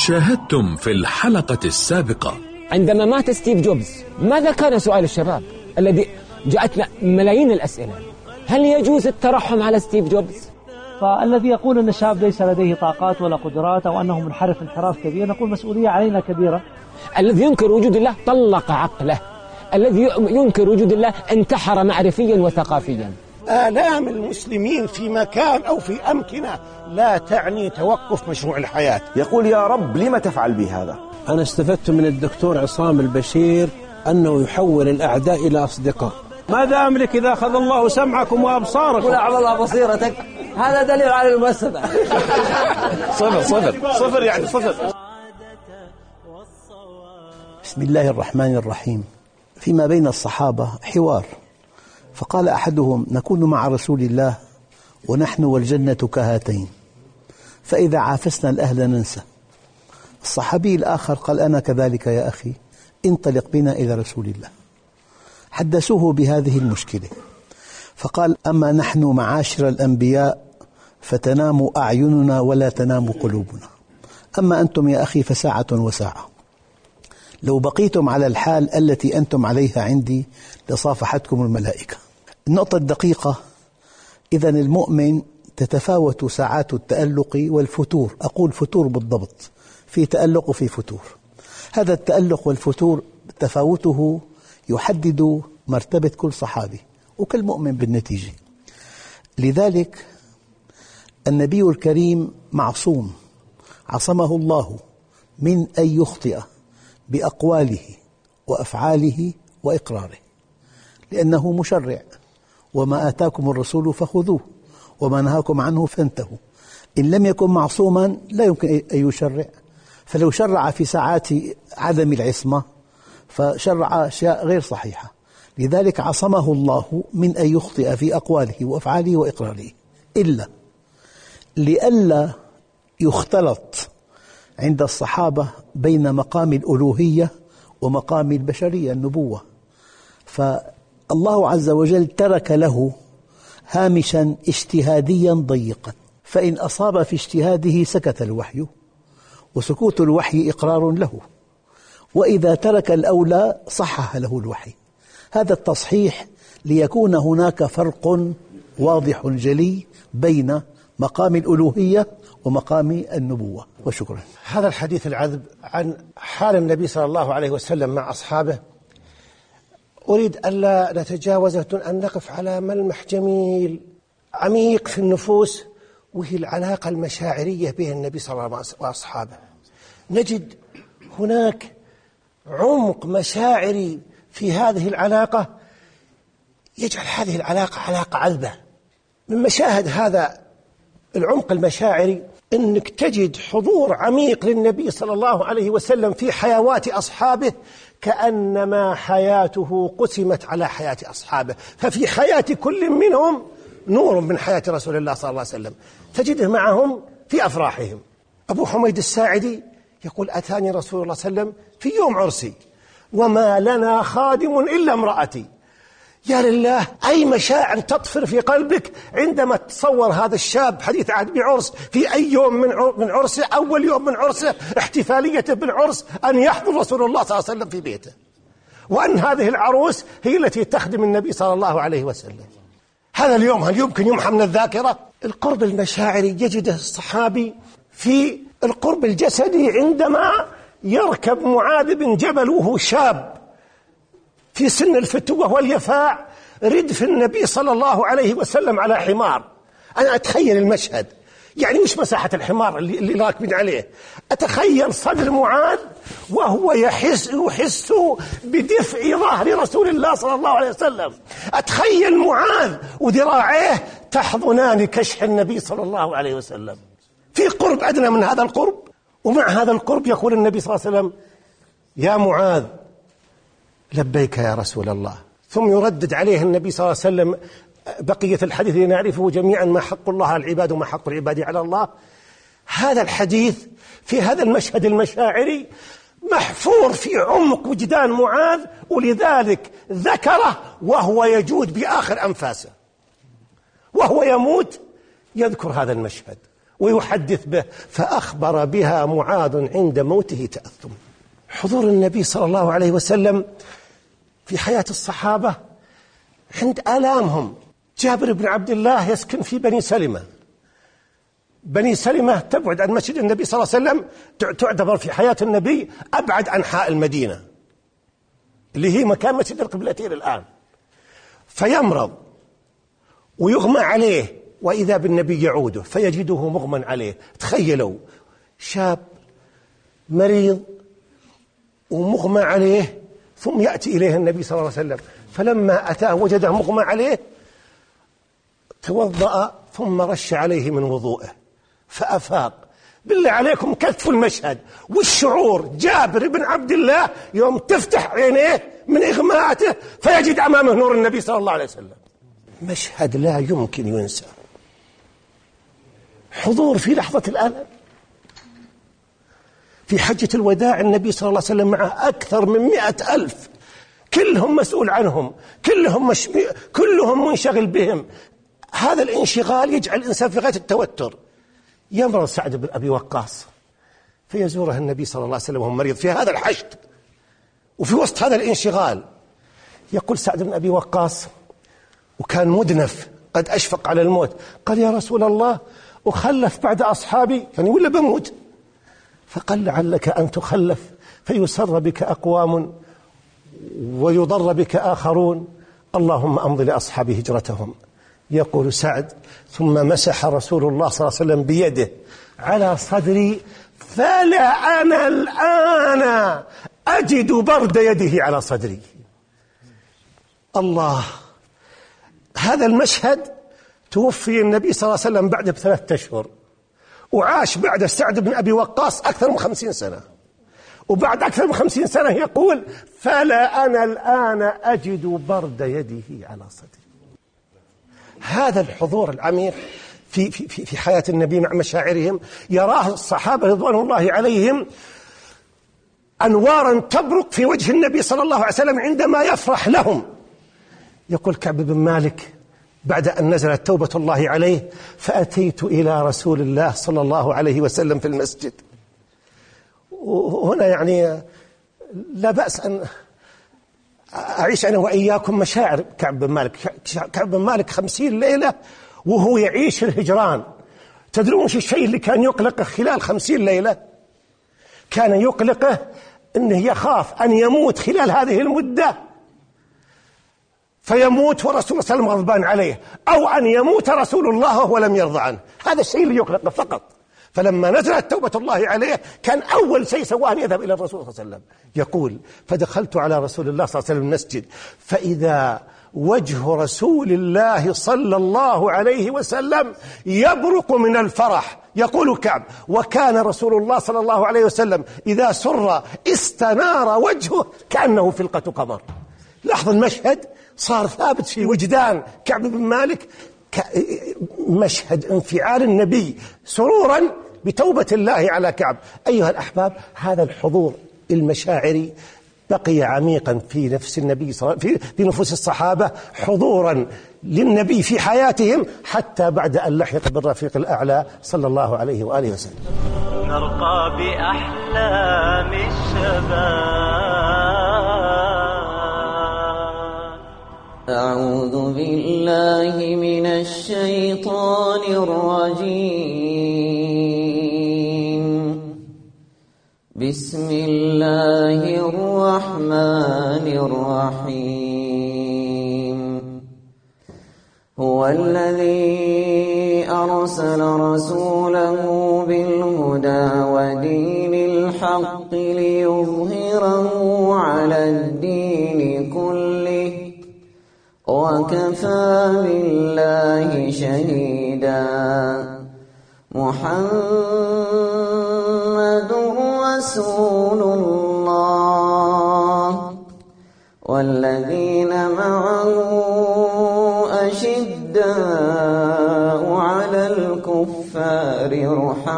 شاهدتم في الحلقة السابقة عندما مات ستيف جوبز ماذا كان سؤال الشباب الذي جاءتنا ملايين الأسئلة؟ هل يجوز الترحم على ستيف جوبز؟ فالذي يقول أن الشاب ليس لديه طاقات ولا قدرات أو أنه منحرف انحراف كبير نقول مسؤولية علينا كبيرة. الذي ينكر وجود الله طلق عقله، الذي ينكر وجود الله انتحر معرفيا وثقافيا. آلام المسلمين في مكان أو في أمكنة لا تعني توقف مشروع الحياة. يقول يا رب لما تفعل بي هذا؟ أنا استفدت من الدكتور عصام البشير أنه يحول الأعداء إلى أصدقاء. ماذا أملك إذا أخذ الله سمعكم وأبصاركم ونعم الله بصيرتك؟ هذا دليل على المسألة. صفر يعني صفر. بسم الله الرحمن الرحيم. فيما بين الصحابة حوار، فقال أحدهم: نكون مع رسول الله ونحن والجنة كهاتين، فإذا عافسنا الأهل ننسى. الصحابي الآخر قال: أنا كذلك يا أخي، انطلق بنا إلى رسول الله. حدثوه بهذه المشكلة، فقال: أما نحن معاشر الأنبياء فتنام أعيننا ولا تنام قلوبنا، أما أنتم يا أخي فساعة وساعة، لو بقيتم على الحال التي أنتم عليها عندي لصافحتكم الملائكة. النقطة الدقيقة: إذن المؤمن تتفاوت ساعات التألق والفتور، أقول فتور بالضبط، في تألق وفي فتور. هذا التألق والفتور تفاوته يحدد مرتبة كل صحابي وكل مؤمن بالنتيجة. لذلك النبي الكريم معصوم، عصمه الله من أن يخطئ بأقواله وأفعاله وإقراره، لأنه مشرع: وما آتاكم الرسول فخذوه وما نهاكم عنه فانتهوا. إن لم يكن معصوما لا يمكن أن يشرع، فلو شرع في ساعات عدم العصمة فشرع أشياء غير صحيحة. لذلك عصمه الله من أن يخطئ في أقواله وأفعاله وإقراره، إلا لئلا يختلط عند الصحابة بين مقام الألوهية ومقام البشرية النبوة، فالله عز وجل ترك له هامشا اجتهاديا ضيقا، فإن أصاب في اجتهاده سكت الوحي، وسكوت الوحي إقرار له، وإذا ترك الأولى صحح له الوحي. هذا التصحيح ليكون هناك فرق واضح جلي بين مقام الألوهية ومقام النبوة. وشكرا. هذا الحديث العذب عن حال النبي صلى الله عليه وسلم مع أصحابه أريد ألا نتجاوزه دون أن نقف على ملمح جميل عميق في النفوس، وهي العلاقة المشاعرية بين النبي صلى الله عليه وسلم وأصحابه. نجد هناك عمق مشاعري في هذه العلاقة يجعل هذه العلاقة علاقة عذبة. من مشاهد هذا العمق المشاعري أنك تجد حضور عميق للنبي صلى الله عليه وسلم في حيوات أصحابه، كأنما حياته قسمت على حياة أصحابه، ففي حياة كل منهم نور من حياة رسول الله صلى الله عليه وسلم، تجده معهم في أفراحهم. أبو حميد الساعدي يقول: أتاني رسول الله صلى الله عليه وسلم في يوم عرسي وما لنا خادم إلا امرأتي. يا لله، أي مشاعر تطفر في قلبك عندما تتصور هذا الشاب حديث عهد بعرس في أي يوم من عرسه، أول يوم من عرسه، احتفاليته بالعرس، أن يحضر رسول الله صلى الله عليه وسلم في بيته، وأن هذه العروس هي التي تخدم النبي صلى الله عليه وسلم. هذا اليوم هل يمكن يمحى من الذاكرة؟ القرب المشاعري يجده الصحابي في القرب الجسدي عندما يركب معاذ بن جبل وهو شاب في سن الفتوة واليفاع ردف النبي صلى الله عليه وسلم على حمار. أنا أتخيل المشهد، يعني مش مساحة الحمار اللي راكبين عليه، أتخيل صدر معاذ وهو يحس بدفء ظهر رسول الله صلى الله عليه وسلم، أتخيل معاذ وذراعيه تحضنان كشح النبي صلى الله عليه وسلم. في قرب أدنى من هذا القرب؟ ومع هذا القرب يقول النبي صلى الله عليه وسلم: يا معاذ لبيك يا رسول الله. ثم يردد عليه النبي صلى الله عليه وسلم بقية الحديث اللي نعرفه جميعا: ما حق الله على العباد وما حق العباد على الله. هذا الحديث في هذا المشهد المشاعري محفور في عمق وجدان معاذ، ولذلك ذكره وهو يجود بآخر أنفاسه، وهو يموت يذكر هذا المشهد ويحدث به، فأخبر بها معاذ عند موته تأثم. حضور النبي صلى الله عليه وسلم في حياة الصحابة عند آلامهم. جابر بن عبد الله يسكن في بني سلمة. بني سلمة تبعد عن مسجد النبي صلى الله عليه وسلم، تعتبر في حياة النبي أبعد أنحاء المدينة اللي هي مكان مسجد القبلتين الآن. فيمرض ويغمى عليه، وإذا بالنبي يعوده فيجده مغمى عليه. تخيلوا شاب مريض ومغمى عليه، ثم يأتي إليه النبي صلى الله عليه وسلم، فلما أتاه وجده مغمى عليه توضأ ثم رش عليه من وضوءه فأفاق. بالله عليكم كتفوا المشهد والشعور. جابر بن عبد الله يوم تفتح عينيه من إغماءته فيجد أمامه نور النبي صلى الله عليه وسلم. مشهد لا يمكن ينسى. حضور في لحظة الألم. في حجة الوداع النبي صلى الله عليه وسلم معه أكثر من 100,000، كلهم مسؤول عنهم، كلهم منشغل بهم. هذا الانشغال يجعل الإنسان في غاية التوتر. يمرض سعد بن أبي وقاص فيزوره النبي صلى الله عليه وسلم وهو مريض في هذا الحشد وفي وسط هذا الانشغال. يقول سعد بن أبي وقاص وكان مدنف قد أشفق على الموت، قال يا رسول الله أخلف بعد أصحابي يعني ولا بموت؟ فقال لعلك أن تخلف فيسر بك أقوام ويضر بك آخرون، اللهم أمضي لأصحاب هجرتهم. يقول سعد ثم مسح رسول الله صلى الله عليه وسلم بيده على صدري فلا أنا الآن أجد برد يده على صدري. الله، هذا المشهد توفي النبي صلى الله عليه وسلم بعد ب3 أشهر، وعاش بعد سعد بن أبي وقاص أكثر من 50 سنة، وبعد أكثر من 50 سنة يقول فلا أنا الآن أجد برد يده على صدري. هذا الحضور العميق في حياة النبي مع مشاعرهم يراه الصحابة رضوان الله عليهم أنوارا تبرق في وجه النبي صلى الله عليه وسلم عندما يفرح لهم. يقول كعب بن مالك بعد أن نزلت توبة الله عليه فأتيت إلى رسول الله صلى الله عليه وسلم في المسجد. وهنا يعني لا بأس أن أعيش أنا وإياكم مشاعر كعب بن مالك. كعب بن مالك 50 ليلة وهو يعيش الهجران. تدرون شو الشيء اللي كان يقلقه خلال 50 ليلة؟ كان يقلقه أنه يخاف أن يموت خلال هذه المدة فيموت ورسول الله صلى الله عليه وسلم غضبان عليه، أو أن يموت رسول الله وهو لم يرضى عنه. هذا الشيء اللي يقلقه فقط. فلما نزلت توبة الله عليه كان أول شيء سواه أن يذهب إلى الرسول صلى الله عليه وسلم. يقول فدخلت على رسول الله صلى الله عليه وسلم المسجد فإذا وجه رسول الله صلى الله عليه وسلم يبرق من الفرح. يقول كعب وكان رسول الله صلى الله عليه وسلم إذا سر استنار وجهه كأنه فلقة قمر. لاحظ المشهد صار ثابت في وجدان كعب بن مالك، مشهد انفعال النبي سرورا بتوبة الله على كعب. أيها الأحباب، هذا الحضور المشاعري بقي عميقا في نفس النبي في نفوس الصحابة، حضورا للنبي في حياتهم حتى بعد أن لحق بالرفيق الأعلى صلى الله عليه وآله وسلم. نرقى بأحلام الشباب. أعوذ بالله من الشيطان الرجيم. بسم الله الرحمن الرحيم. هو الذي أرسل رسوله بالهدى ودين الحق ليظهره على الدين كله وكفى بالله شهيدا. محمد رسول الله والذين معه أشداء على الكفار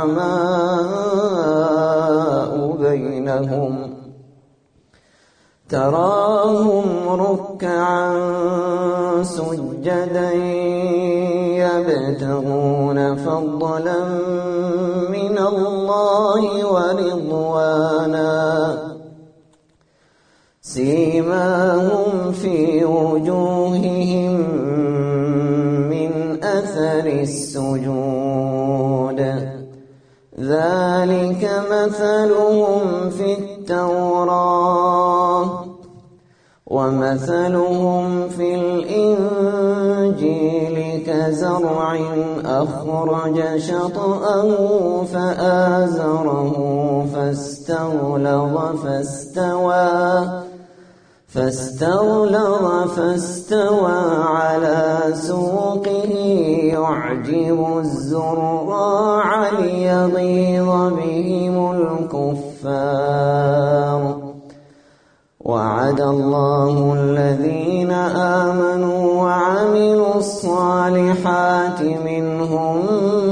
رحماء بينهم تراهم ركعا سجدا يبتغون فضلا من الله ورضوانا سيماهم في وجوههم من أثر السجود ذلك مثلهم في التوراة ومثلهم في الإنجيل كزرع أخرج شطأه فآزره فاستغلظ على سوقه يعجب الزراع ليغيظ بهم الكفار وعد الله الذين آمنوا وعملوا الصالحات منهم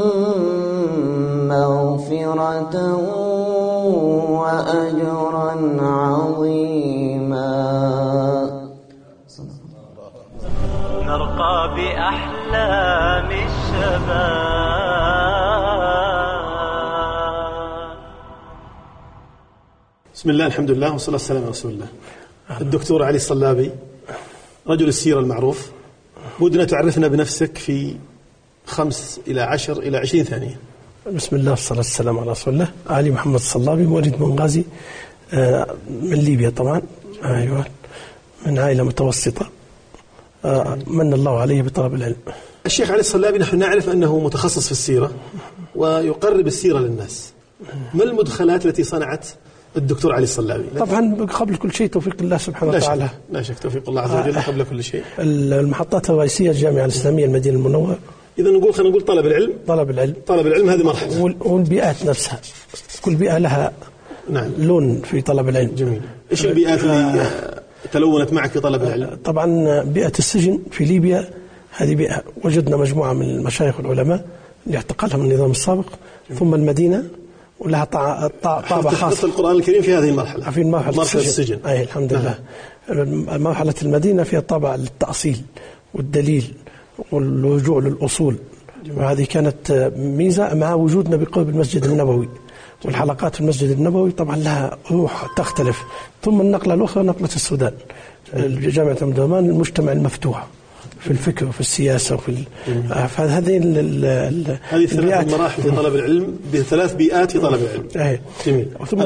مغفرة وأجرا عظيما. نرقى بأحلام الشباب. بسم الله الحمد لله والصلاة والسلام على رسول الله. الدكتور علي الصلابي رجل السيرة المعروف، ودنا تعرفنا بنفسك في 5 إلى 10 إلى 20 ثانية. بسم الله والصلاة والسلام على رسول الله. علي محمد الصلابي، مواليد بنغازي من ليبيا طبعا، أيوة، من عائلة متوسطة، من الله عليه بطلب العلم. الشيخ علي الصلابي نحن نعرف أنه متخصص في السيرة ويقرب السيرة للناس. ما المدخلات التي صنعت الدكتور علي الصلابي؟ طبعا قبل كل شيء توفيق الله سبحانه وتعالى. لا شك توفيق الله عز وجل قبل كل شيء. المحطات الرئيسية الجامعة الإسلامية المدينة المنورة. إذا خلينا نقول طلب العلم هذه مرحلة، والبيئات نفسها، كل بيئة لها لون في طلب العلم. جميل. إيش البيئات اللي تلونت معك في طلب العلم؟ طبعا بيئة السجن في ليبيا، هذه بيئة وجدنا مجموعة من المشايخ والعلماء اللي اعتقلهم النظام السابق، ثم المدينة ولها طابع خاص. القرآن الكريم في هذه المرحلة، في مرحلة السجن. أي الحمد لله. مرحلة المدينة فيها طابع للتأصيل والدليل والرجوع للأصول، وهذه كانت ميزة مع وجودنا بقرب المسجد النبوي، والحلقات في المسجد النبوي طبعا لها روح تختلف. ثم النقلة الأخرى نقلة السودان، جامعة أم درمان، المجتمع المفتوح في الفكر وفي السياسة وفي فهذه هذه 3 مراحل في طلب العلم، ب3 بيئات في طلب العلم. جميل.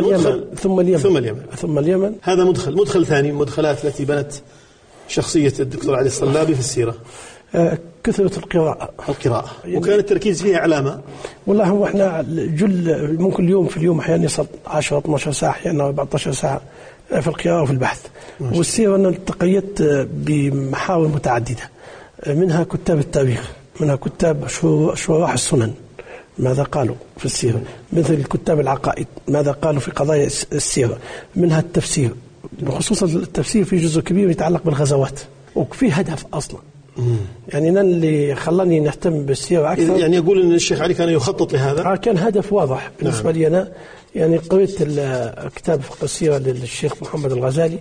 ثم اليمن. هذا مدخل ثاني، مدخلات التي بنت شخصية الدكتور علي الصلابي في السيرة. كثرة القراءة. وكان التركيز فيها علامة. والله هو احنا ممكن اليوم في اليوم أحيانا يصل 10-12 ساعة، أحيانا 14 ساعة في القراءة وفي البحث. والسيرة أنا التقيت بمحاور متعددة، منها كتاب التاريخ، منها كتاب شراح السنن ماذا قالوا في السيرة، مثل كتاب العقائد ماذا قالوا في قضايا السيرة، منها التفسير، بخصوصا التفسير في جزء كبير يتعلق بالغزوات، وفي هدف أصلا. يعني أنا اللي خلاني نهتم بالسيرة أكثر. يعني يقول أن الشيخ علي كان يخطط لهذا. كان هدف واضح بالنسبة لي أنا. يعني قريت كتاب فقه السيرة للشيخ محمد الغزالي،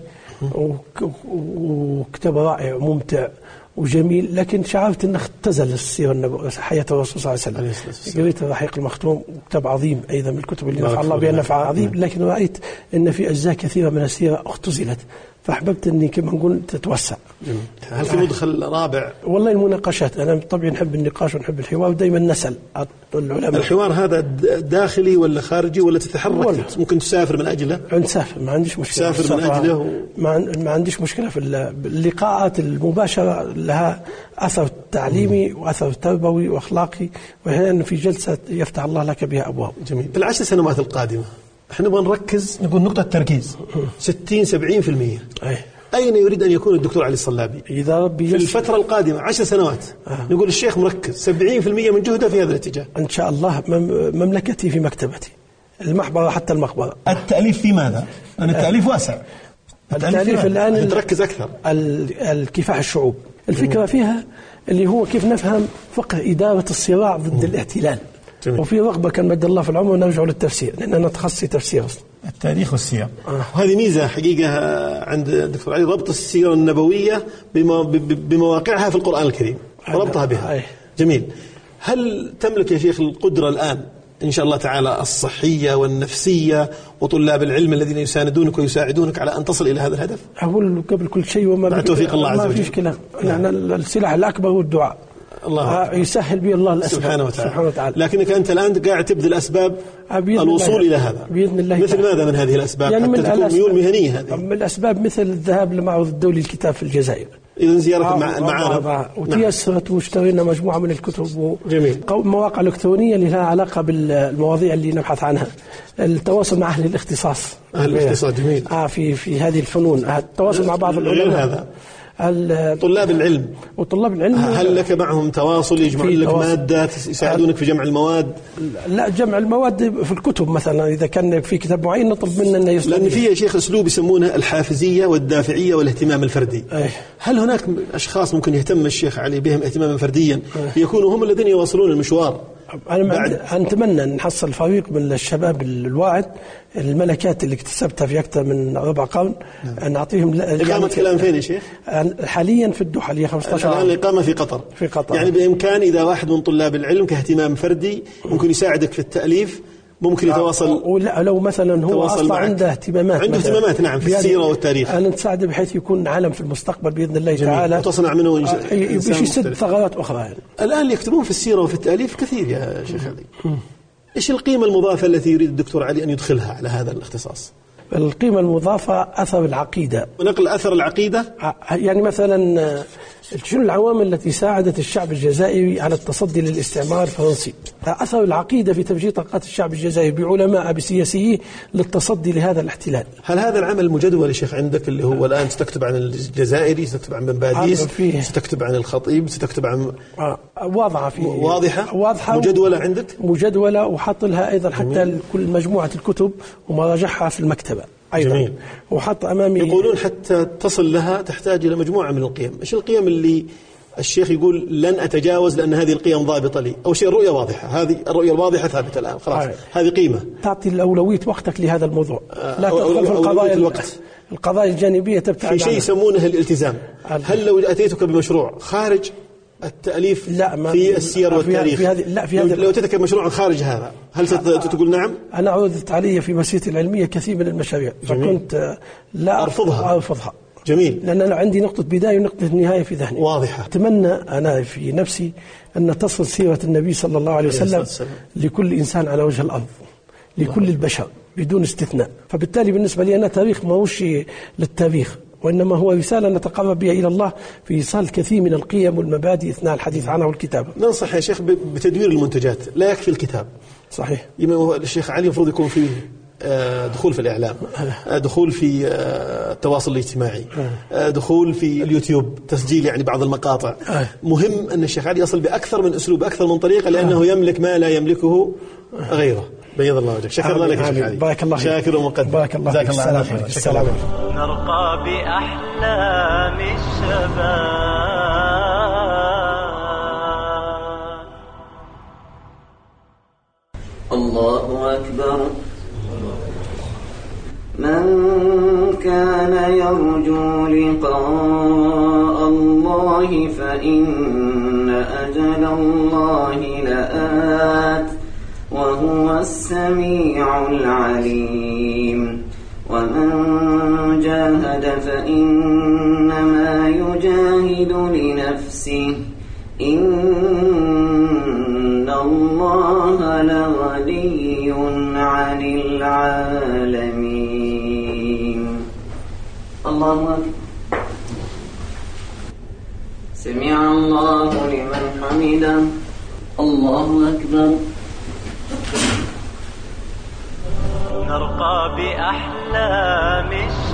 وكتاب رائع وممتع وجميل، لكن شعرت أن اختزل السيرة النبوية، حياة الرسول صلى الله عليه وسلم. قريت الرحيق المختوم، وكتاب عظيم أيضا من الكتب اللي نفع الله بها نفع عظيم، لكن رأيت أن في أجزاء كثيرة من السيرة اختزلت، فأحببت أني كما نقول تتوسع. هل في مدخل رابع؟ والله المناقشات، أنا طبعا نحب النقاش ونحب الحوار، ودائما نسأل العلماء. الحوار هذا داخلي ولا خارجي ولا تتحرك؟ ممكن تسافر من أجله؟ نسافر، ما عنديش مشكلة. تسافر من أجله ما عنديش مشكلة في اللقاءات المباشرة، لها أثر تعليمي وأثر تربوي وأخلاقي، وهنا في جلسة يفتح الله لك بها أبواب. جميل. في ال10 سنوات القادمة احنا نبغى نركز، نقول نقطة تركيز 60-70%. أين يريد أن يكون الدكتور علي الصلابي إذا ربي في الفترة القادمة 10 سنوات؟ نقول الشيخ مركز 70% من جهده في هذا الاتجاه إن شاء الله. مملكتي في مكتبتي، المحبرة حتى المقبرة. التأليف في ماذا؟ أنا التأليف واسع. التأليف الآن تركز أكثر الكفاح الشعوب. الفكرة فيها اللي هو كيف نفهم فقه إدارة الصراع ضد الاحتلال. وفي رغبة كان مد الله في العمر نرجع للتفسير، لأن أنا تخصصي تفسير أصلا، التاريخ والسير. وهذه ميزة حقيقة عند الدكتور علي، ربط السيرة النبوية بمواقعها في القرآن الكريم وربطها بها. جميل. هل تملك يا شيخ القدرة الآن إن شاء الله تعالى الصحية والنفسية وطلاب العلم الذين يساندونك ويساعدونك على أن تصل إلى هذا الهدف؟ أقول قبل كل شيء وما توفيق الله عز وجل ما فيش كلام، يعني السلاح الأكبر هو الدعاء. الله يسهل به الله الأسباب سبحانه وتعالى. لكنك أنت الآن قاعد تبذل أسباب الوصول إلى هذا بإذن الله. مثل ماذا من هذه الأسباب يعني حتى تكون ميول مهنية هذه؟ من الأسباب مثل الذهاب للمعرض الدولي للكتاب في الجزائر، إذن زيارة المعارض، وتيسرت واشترينا مجموعة من الكتب جميل. مواقع إلكترونية اللي لها علاقة بالمواضيع اللي نبحث عنها، التواصل مع أهل الاختصاص. جميل. في هذه الفنون، التواصل مع بعض العلماء. هذا طلاب العلم وطلاب العلم هل لك معهم تواصل يجمعون لك مادة يساعدونك في جمع المواد؟ لا، جمع المواد في الكتب مثلا، إذا كان في كتاب معين نطلب منه أنه يستطيع. لأن في يا شيخ أسلوب يسمونه الحافزية والدافعية والاهتمام الفردي. هل هناك أشخاص ممكن يهتم الشيخ علي بهم اهتماما فرديا يكونوا هم الذين يواصلون المشوار؟ أنا أتمنى أن نحصل فريق من الشباب الواعد، الملكات اللي اكتسبتها في أكثر من ربع قرن، نعطيهم. إقامة كلام فين يا شيخ؟ حاليا في الدوحة اللي هي 15 عام. الآن الإقامة في قطر. يعني بإمكان إذا واحد من طلاب العلم كاهتمام فردي ممكن يساعدك في التأليف، ممكن يتواصل. ولا لو مثلا هو أصلا عنده اهتمامات نعم في السيرة والتاريخ، أنا نساعده بحيث يكون عالم في المستقبل بإذن الله تعالى، وتصنع منه يسد ثغرات أخرى. يعني الآن اللي يكتبون في السيرة وفي التأليف كثير يا شيخ علي. إيش القيمة المضافة التي يريد الدكتور علي أن يدخلها على هذا الاختصاص؟ القيمة المضافة أثر العقيدة، ونقل أثر العقيدة. يعني مثلا شنو العوامل التي ساعدت الشعب الجزائري على التصدي للاستعمار الفرنسي؟ أثر العقيدة في تفجير طاقات الشعب الجزائري بعلماء بسياسيين للتصدي لهذا الاحتلال. هل هذا العمل مجدول يا شيخ عندك، اللي هو الآن ستكتب عن الجزائري، ستكتب عن بن باديس، ستكتب عن الخطيب، ستكتب عن واضحة مجدولة عندك؟ مجدولة، وحط لها أيضا حتى كل مجموعة الكتب ومراجعها في المكتبة أيضا. جميل. وحط أمامي، يقولون حتى تصل لها تحتاج إلى مجموعة من القيم. إيش القيم اللي الشيخ يقول لن أتجاوز لأن هذه القيم ضابطة لي؟ أول شيء الرؤية واضحة، هذه الرؤية الواضحة ثابتة الآن خلاص. هذه قيمة. تعطي الأولوية وقتك لهذا الموضوع، لا تدخل في القضايا الجانبية، تبتعد في شيء يسمونه الالتزام. هل لو أتيتك بمشروع خارج التأليف في السير والتاريخ، لو أتيتك بمشروع خارج هذا، هل ستقول نعم؟ أنا عرضت علي في مسيرتي العلمية كثير من المشاريع، فكنت لا أرفضها. جميل. لأن أنا عندي نقطة بداية ونقطة نهاية في ذهني واضحة. أتمنى أنا في نفسي أن تصل سيرة النبي صلى الله عليه وسلم لكل إنسان على وجه الأرض، لكل البشر بدون استثناء. فبالتالي بالنسبة لي أنا تاريخ ما هوش للتاريخ، وإنما هو رسالة نتقرب بها إلى الله في إيصال كثير من القيم والمبادئ أثناء الحديث عنها والكتابة. ننصح يا شيخ بتدوير المنتجات، لا يكفي الكتاب. صحيح. الشيخ علي المفروض يكون فيه دخول في الإعلام، دخول في التواصل الاجتماعي، دخول في اليوتيوب، تسجيل يعني بعض المقاطع. مهم أن الشيخ علي يصل بأكثر من أسلوب، بأكثر من طريقة، لأنه يملك ما لا يملكه غيره. بيض الله وجهك. شكرا لك يا شيخ علي. بارك الله فيك. شاكر ومقدر. بارك الله فيك. السلام عليكم. السلام عليكم. نرقى بأحلام الشباب. الله أكبر. من كان يرجو لقاء الله فإن أجل الله لآت وهو السميع العليم. ومن جاهد فإنما يجاهد لنفسه إن الله لغني عن العالمين. الله أكبر. سمع الله لمن حمده. الله أكبر. نرقى بأحلام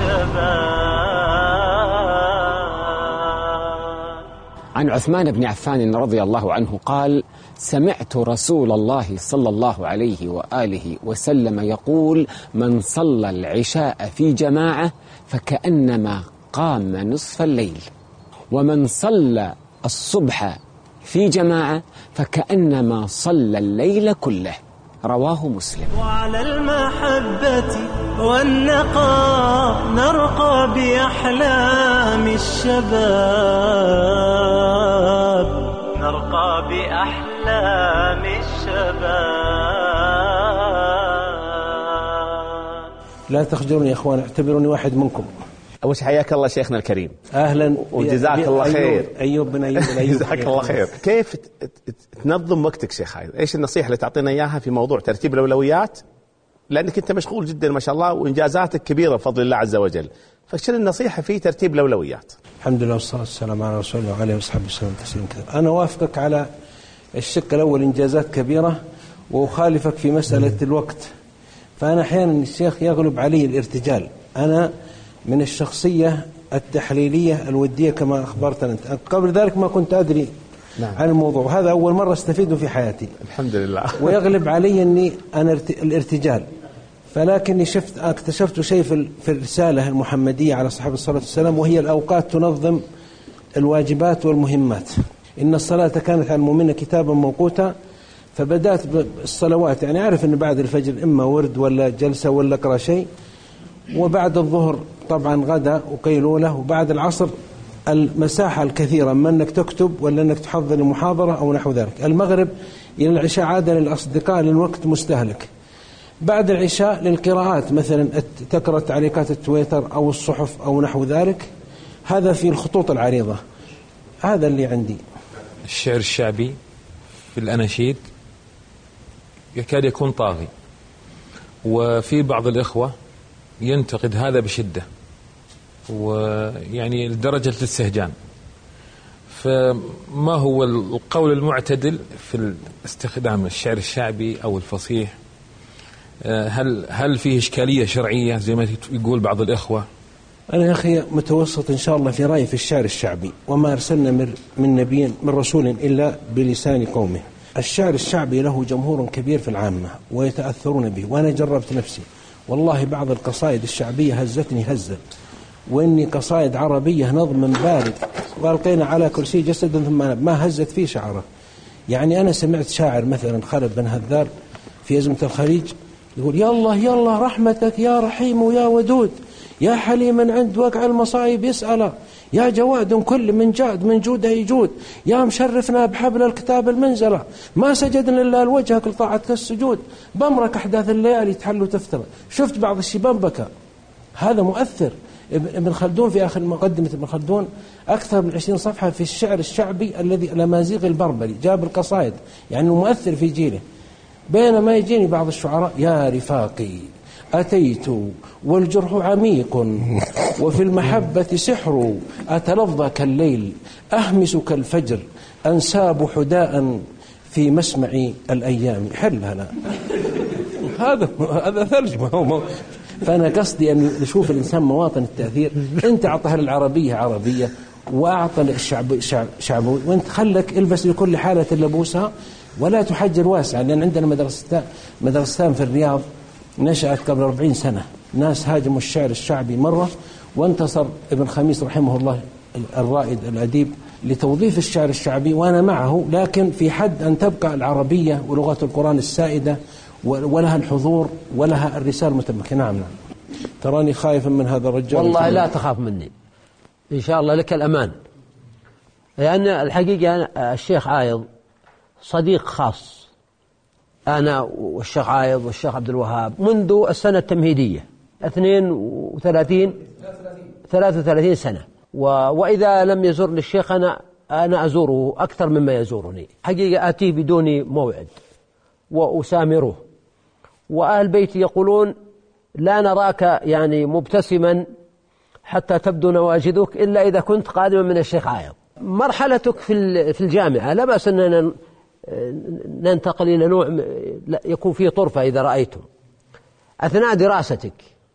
الشباب. عن عثمان بن عفان رضي الله عنه قال: سمعت رسول الله صلى الله عليه وآله وسلم يقول: من صلى العشاء في جماعة فكأنما قام نصف الليل، ومن صلى الصبح في جماعة فكأنما صلى الليل كله. رواه مسلم. وعلى المحبة والنقاء نرقى بأحلام الشباب، نرقى بأحلام الشباب. لا تخجلوني يا إخوان، اعتبروني واحد منكم. أول شيء حياك الله شيخنا الكريم. أهلا وجزاك الله خير. أيوب بن أيوب جزاك الله خير. كيف تنظم وقتك شيخ خالد؟ إيش النصيحة اللي تعطينا إياها في موضوع ترتيب الأولويات؟ لأنك أنت مشغول جدا ما شاء الله وإنجازاتك كبيرة بفضل الله عز وجل، فشنو النصيحة في ترتيب الأولويات؟ الحمد لله والصلاة والسلام على رسول الله وعليه وصحبه وسلم تسليما كثيرا. أنا وافقك على الشق الأول، إنجازات كبيرة، وأخالفك في مسألة الوقت. فأنا أحيانا الشيخ يغلب علي الارتجال. أنا من الشخصية التحليلية الودية كما أخبرتنا أنت. قبل ذلك ما كنت أدري عن الموضوع، وهذا أول مرة استفيده في حياتي الحمد لله. ويغلب علي أني أنا الارتجال. فلكني اكتشفت شيء في الرسالة المحمدية على صحابة الصلاة والسلام، وهي الأوقات تنظم الواجبات والمهمات. إن الصلاة كانت على المؤمنين كتابا موقوتا. فبدأت بالصلوات، يعني أعرف أن بعد الفجر إما ورد ولا جلسة ولا أقرأ شيء، وبعد الظهر طبعا غدا وقيلولة، وبعد العصر المساحة الكثيرة، أما أنك تكتب ولا أنك تحضر المحاضرة أو نحو ذلك. المغرب إلى العشاء عادة للأصدقاء للوقت مستهلك. بعد العشاء للقراءات، مثلا تقرأ تعليقات التويتر أو الصحف أو نحو ذلك. هذا في الخطوط العريضة. هذا اللي عندي. الشعر الشعبي في الأناشيد يكاد يكون طاغي، وفي بعض الإخوة ينتقد هذا بشدة، ويعني لدرجة الاستهجان. فما هو القول المعتدل في استخدام الشعر الشعبي أو الفصيح؟ هل فيه إشكالية شرعية زي ما يقول بعض الإخوة؟ أنا يا أخي متوسط إن شاء الله في رأيي في الشعر الشعبي، وما أرسلنا من نبي من رسول إلا بلسان قومه. الشعر الشعبي له جمهور كبير في العامة ويتأثرون به، وأنا جربت نفسي والله. بعض القصائد الشعبية هزتني هزة، وإني قصائد عربية نظم بارد وألقينا على كرسي جسدا ثم ما هزت فيه شعره. يعني أنا سمعت شاعر مثلا خالد بن هذار في أزمة الخليج يقول: يا الله يا الله رحمتك يا رحيم ويا ودود، يا حليما عند وقع المصائب يسأله، يا جواد كل من جاد من جوده يجود، يا مشرفنا بحبل الكتاب المنزلة، ما سجدنا إلا لوجهك لطاعتك السجود، بمرك أحداث الليالي تحل وتفتر. شفت بعض الشباب بكى. هذا مؤثر. ابن خلدون في آخر مقدمة ابن خلدون أكثر من 20 صفحة في الشعر الشعبي الذي الأمازيغ البربري، جاب القصائد، يعني مؤثر في جيله. بينما يجيني بعض الشعراء: يا رفاقي أتيت والجرح عميق وفي المحبة سحر، أتلظى كالليل أهمس كالفجر، أنساب حداء في مسمع الأيام. حلها لا هذا ثلج. ما هو فأنا قصدي أن نشوف الإنسان مواطن التأثير. أنت أعطها العربية عربية، وأعطى الشعب شعبوي، وأنت خلك البس لكل حالة لبوسها ولا تحجر واسعا. لأن عندنا مدرستان في الرياض نشأت قبل 40 سنة، ناس هاجموا الشعر الشعبي مرة، وانتصر ابن خميس رحمه الله الرائد الأديب لتوظيف الشعر الشعبي، وأنا معه، لكن في حد أن تبقى العربية ولغة القرآن السائدة ولها الحضور ولها الرسالة المتمكنة. نعم. تراني خايفا من هذا الرجال. والله لا تخاف مني، إن شاء الله لك الأمان. لأن الحقيقة الشيخ عايض صديق خاص، أنا والشيخ عايض والشيخ عبد الوهاب منذ السنة التمهيدية 33 سنة، وإذا لم يزورني الشيخ أنا أزوره أكثر مما يزورني. حقيقة آتيه بدون موعد وأسامره، وأهل بيتي يقولون: لا نراك يعني مبتسما حتى تبدو نواجذك إلا إذا كنت قادما من الشيخ عايض. مرحلتك في الجامعة لا بأس أننا ننتقل إلى نوع يكون فيه طرفة إذا رأيتم. أثناء دراستك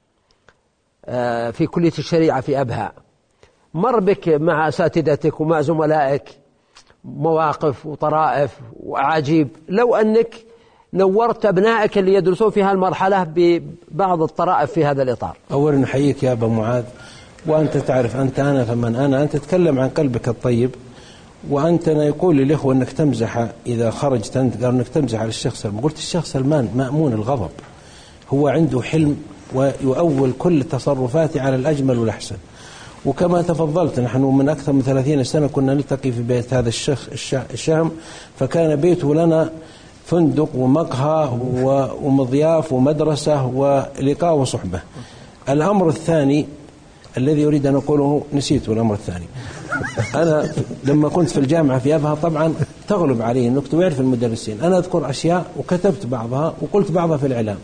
في كلية الشريعة في أبها، مر بك مع أساتذتك ومع زملائك مواقف وطرائف وعجيب، لو أنك نورت أبنائك اللي يدرسون في هالمرحلة ببعض الطرائف في هذا الإطار. أولا نحييك يا أبا معاذ، وأنت تعرف أنا فمن أنت تتكلم عن قلبك الطيب، وأنت يقول للإخوة أنك تمزح إذا خرجت أنت، قال أنك تمزح على الشيخ سلمان. قلت الشيخ سلمان مأمون الغضب، هو عنده حلم ويؤول كل تصرفاته على الأجمل والأحسن. وكما تفضلت نحن من أكثر من 30 سنة كنا نلتقي في بيت هذا الشيخ الشام، فكان بيته لنا فندق ومقهى ومضياف ومدرسة ولقاء وصحبة. الأمر الثاني الذي أريد أن أقوله نسيته. الأمر الثاني، أنا لما كنت في الجامعة في أبها طبعا تغلب علي النكتة ويعرف المدرسين، أنا أذكر أشياء وكتبت بعضها وقلت بعضها في الإعلام.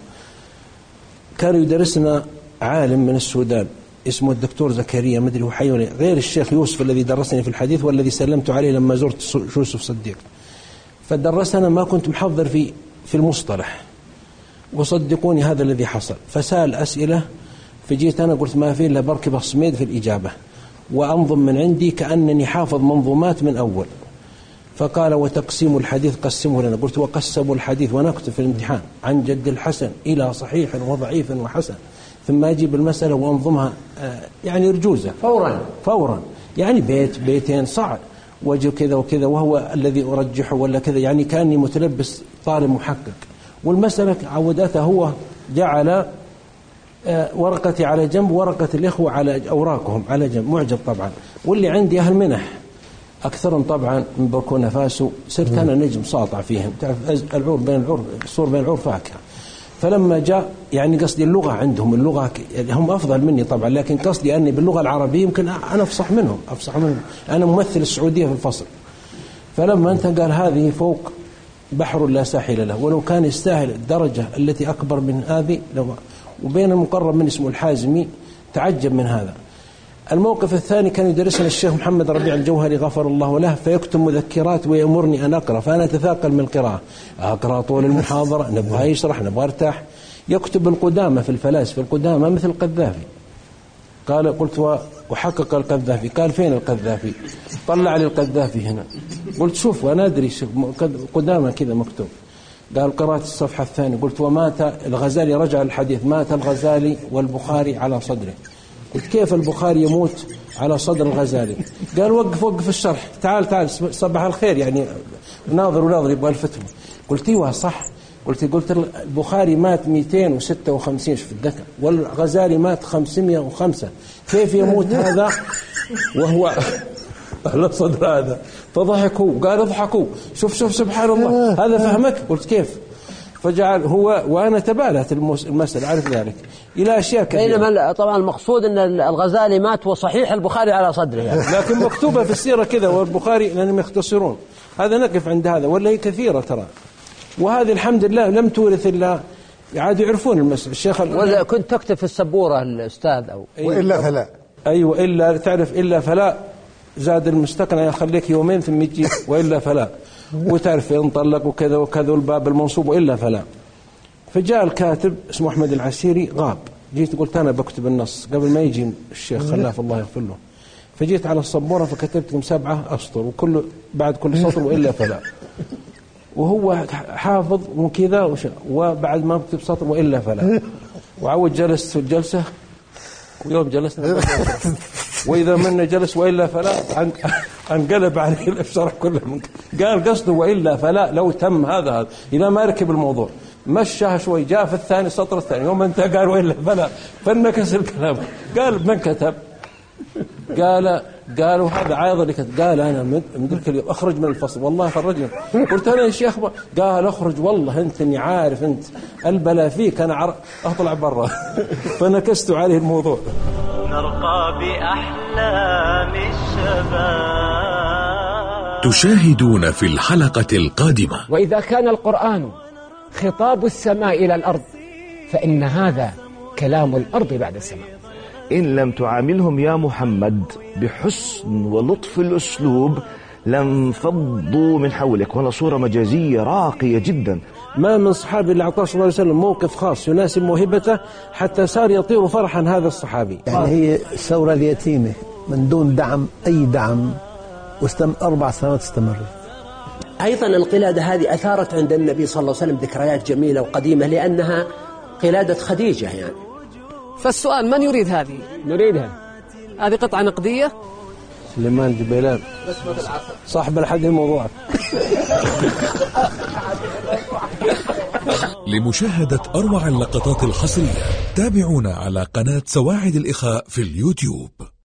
كان يدرسنا عالم من السودان اسمه الدكتور زكريا، مدري هو حي غير الشيخ يوسف الذي درسني في الحديث والذي سلمت عليه لما زرت يوسف صديق. فدرسنا ما كنت محضر في المصطلح، وصدقوني هذا الذي حصل. فسأل أسئلة، فجيت أنا قلت ما في إلا بركب الصميد في الإجابة وأنظم من عندي كأنني حافظ منظومات من أول. فقال وتقسيم الحديث قسمه لنا. قلت وقسموا الحديث ونكتب في الامتحان عن جد الحسن إلى صحيح وضعيف وحسن، ثم أجيب المسألة وأنظمها يعني رجوزة فورا يعني بيتين صعب وجه كذا وكذا وهو الذي أرجحه ولا كذا، يعني كأني متلبس طالب محقق. والمسألة عودته، هو جعل ورقتي على جنب ورقة الإخوة على أوراقهم على جنب، معجب طبعا. واللي عندي أهل منح أكثرهم طبعا من بوركينا فاسو، صرت أنا نجم ساطع فيهم. تعرف العور بين العور، الصور بين العور فاكهة. فلما جاء يعني قصدي اللغة عندهم، اللغة يعني هم أفضل مني طبعا، لكن قصدي أني باللغة العربية يمكن أنا أفصح منهم. أنا ممثل السعودية في الفصل. فلما أنت قال هذه فوق بحر لا ساحل له، ولو كان يستاهل الدرجة التي أكبر من هذه لو. وبين المقرب من اسمه الحازمي تعجب من هذا. الموقف الثاني كان يدرسنا الشيخ محمد ربيع الجوهري غفر الله له، فيكتب مذكرات ويأمرني أن أقرأ، فأنا أتثاقل من القراءة، أقرأ طول المحاضرة، نبغى يشرح نبغى ارتاح. يكتب القدامى في الفلاسفة القدامى مثل القذافي. قلت وحقق القذافي. قال فين القذافي؟ طلع لي القذافي هنا. قلت شوف وأنا أدري قدامى كذا مكتوب. قال قرأت الصفحة الثانية. قلت ومات الغزالي، رجع الحديث مات الغزالي والبخاري على صدره. قلت كيف البخاري يموت على صدر الغزالي؟ قال وقف الشرح، تعال صباح الخير، يعني ناظر يبغى الفتوى. قلت ايوه صح. قلت البخاري مات 256 في الذكر، والغزالي مات 505، كيف يموت هذا وهو على صدر هذا؟ فضحكوا، قال اضحكوا، شوف سبحان الله هذا فهمك. قلت كيف؟ فجعل هو وأنا تبالت المسألة أعرف ذلك إلى أشياء كثيرة. بينما طبعا المقصود أن الغزالي مات وصحيح البخاري على صدره يعني. لكن مكتوبة في السيرة كذا، والبخاري لأنهم يختصرون هذا، نقف عند هذا، ولا هي كثيرة ترى. وهذه الحمد لله لم تورث إلا عادوا يعرفون المسألة. الشيخ ولا كنت تكتب في السبورة الأستاذ أو وإلا فلا. أيوة إلا تعرف إلا فلا زاد المستقنع يخليك يومين ثم يجي وإلا فلا، وتعرف ينطلق وكذا وكذا والباب المنصوب وإلا فلا. فجاء الكاتب اسمه أحمد العسيري غاب. جيت قلت أنا بكتب النص قبل ما يجي الشيخ خلاف الله يغفر له. فجيت على السبورة فكتبت 7 أسطر، وكل بعد كل سطر وإلا فلا، وهو حافظ وكذا وبعد ما بكتب سطر وإلا فلا. وعود جلست في الجلسة، ويوم جلسنا وإذا من جلس وإلا فلا انقلب عليه الشرح كله. قال قصده وإلا فلا لو تم هذا إذا ما ركب الموضوع مشاها شوي، جاء في الثاني سطر الثاني يوم انت قال وإلا فلا، فنكس الكلام. قال من كتب؟ قالوا هذا عايض اللي كتب. قال أنا من ذلك اليوم أخرج من الفصل، والله خرجنا. قلت أنا يا شيخ قال أخرج، والله أنت إني عارف أنت البلا فيك، أنا أطلع برا. فنكست عليه الموضوع. نرقى بأحلام الشباب. تشاهدون في الحلقة القادمة. وإذا كان القرآن خطاب السماء إلى الأرض، فإن هذا كلام الأرض بعد السماء. إن لم تعاملهم يا محمد بحسن ولطف الأسلوب لانفضوا من حولك. ولا صورة مجازية راقية جدا. ما من صحابي اللي أعطاه صلى الله عليه وسلم موقف خاص يناسب موهبته حتى صار يطير فرحا هذا الصحابي. يعني هي ثورة اليتيمة من دون دعم، أي دعم، 4 سنوات استمرت. أيضا القلادة هذه أثارت عند النبي صلى الله عليه وسلم ذكريات جميلة وقديمة، لأنها قلادة خديجة يعني. فالسؤال من يريد هذه؟ نريدها. هذه قطعة نقدية سليمان جبيلان صاحب الحق الموضوع. لمشاهدة أروع اللقطات الحصرية تابعونا على قناة سواعد الإخاء في اليوتيوب.